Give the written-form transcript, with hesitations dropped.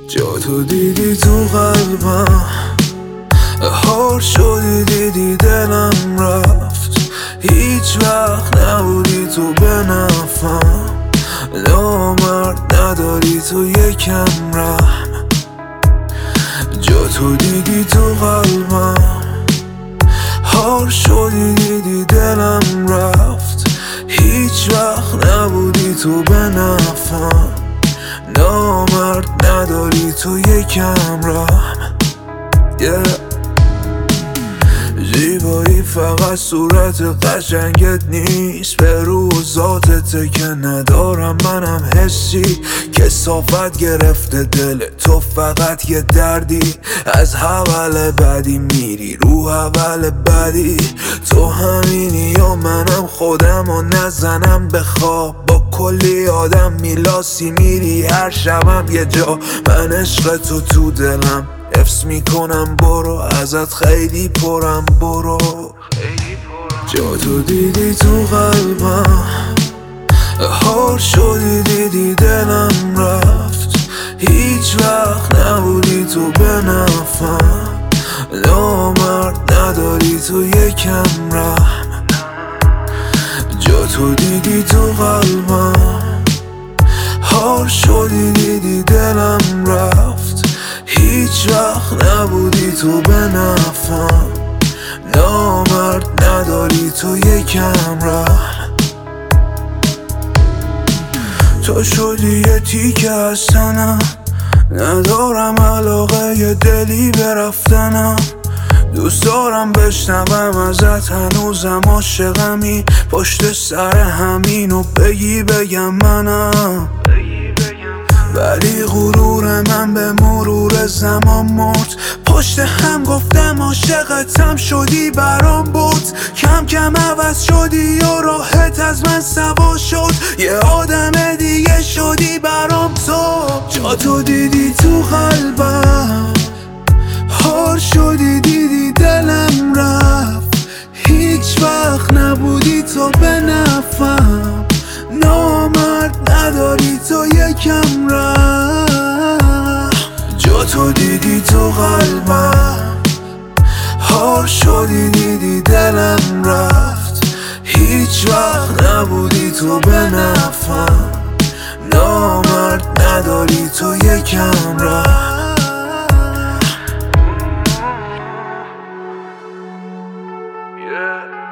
جا تو دیدی تو قلبم، هار شدی دیدی دلم رفت. هیچ وقت نبودی تو به نفهم، نامرد نداری تو یکم رحم. جا تو دیدی تو قلبم، هار شدی دیدی دلم رفت. هیچ وقت نبودی تو به نفهم، نامرد نداری تو یکم رحم. زیبایی فقط صورت قشنگت نیست، به رو ذاتته که ندارم منم حسی. کثافت گرفته دل تو، فقط یه دردی. از حول بدی میری رو حول بدی. تو همینی یا منم خودم و نزنم به خواب، با کلی آدم میلاسی میری هر شبم یه جا. من عشق تو دلم حفظ میکنم، برو ازت خیلی پرم، برو. جا تو دیدی تو قلبم، هار شدی دیدی دلم رفت. هیچ وقت نبودی تو به نفهم، نامرد نداری تو یکم رحم. جا تو دیدی تو قلبم، هار شدی دیدی دلم رفت. هیچ وقت نبودی تو به نفهم، نامرد نداری تو یکم رحم. تو شدی یه تیکه از تنم، ندارم علاقه یه دلی به رفتنم. دوست دارم بشنوم ازت هنوزم عاشقمی، پشت سر همینو بگی بگم منم. ولی غرور من به مرور زمان مرد، پشت هم گفتم عاشقتم شدی برام بود. کم کم عوض شدی و راحت از من سوا شد، یه آدم دیگه شدی برام تو. جا تو دیدی تو قلبم، هار شدی دیدی دلم رفت. هیچ وقت نبودی تو به نفهم، نامرد نداری تو یکم رحم. جا تو دیدی تو قلبم، هار شدی دیدی دلم رفت. هیچ وقت نبودی تو به نفهم، نامرد نداری تو یکم رحم. Yeah.